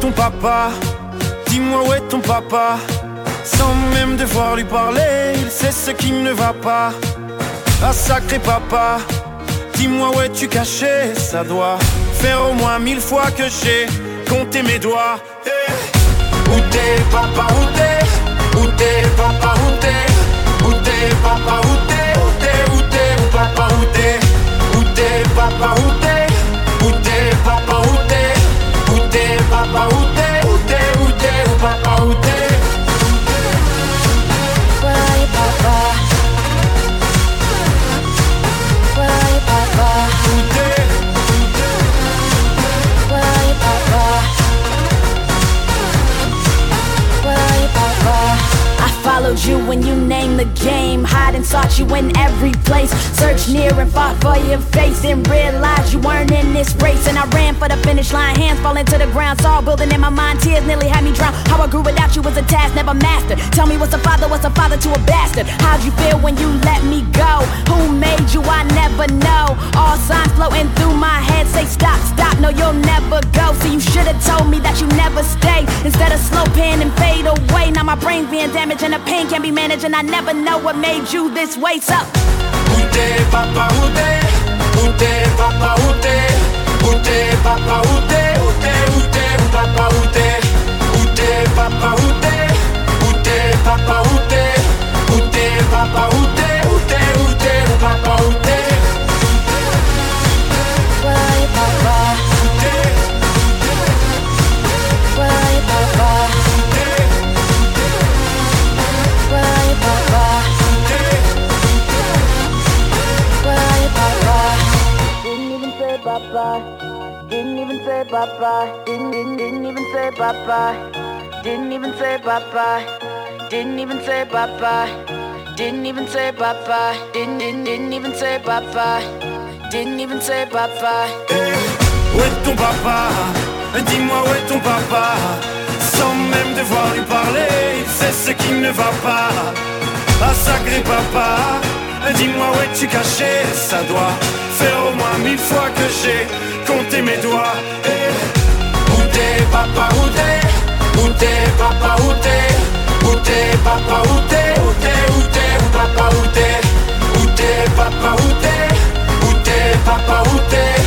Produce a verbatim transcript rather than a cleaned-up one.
ton papa? Dis-moi où est ton papa? Sans même devoir lui parler, il sait ce qui ne va pas. Ah sacré papa, dis-moi où es-tu caché? Ça doit faire au moins mille fois que j'ai compté mes doigts. Hey. Où t'es papa, où t'es? Où t'es papa, où t'es? Où t'es papa, où t'es? Où t'es, où t'es, où papa, où t'es? Où t'es papa, où t'es? Où t'es papa, où t'es? Où t'es papa, où t'es? Où t'es, où t'es, où papa, où t'es? Where are you, papa? Where are you, papa? Où t'es? Where are you, papa? Where are you, papa? I followed you when you named the game. Hide and sought you in every place. Searched near and fought for your face. And realized you weren't in this race. And I ran for the finish line, hands falling to the ground. Saw building in my mind, tears nearly had me drown. How I grew without you was a task never mastered. Tell me what's a father, what's a father to a bastard? How'd you feel when you let me go? Who made you, I never know. All signs floating through my head say stop, stop, no you'll never go. So you should've told me that you never stay. Instead of slow pan and fade away. Now my brain's being damaged and the pain can't be managed. And I never know what made you this way, so où t'es papa, où t'es? Où t'es papa, où t'es? Où t'es papa, où t'es? Où t'es, où t'es, où papa, où t'es? Où t'es papa, où t'es? Où t'es papa, où t'es? Où t'es papa, où t'es? Où t'es, où t'es, où papa, où t'es? where are you, papa? Où t'es? Where are you, papa? Where are you, papa? Where are you, papa? Didn't even say bye-bye. Didn't even say bye-bye. Didn't, didn't, didn't even say bye-bye. Didn't even say bye-bye. Didn't even say bye-bye. Didn't even say bye-bye. Didn't, didn't, didn't even say bye-bye. Didn't even say bye-bye. Hey, où est ton papa? Dis-moi où est ton papa? Sans même devoir lui parler, il sait ce qui ne va pas. Ah sacré papa, dis-moi où es-tu caché? Ça doit faire au moins mille fois que j'ai compté mes doigts. Hey. Où t'es papa, où t'es? Où t'es papa, où t'es? Où t'es papa, où t'es? Où t'es, où t'es, où papa, où t'es? Où t'es papa, où t'es? Où t'es papa, où t'es?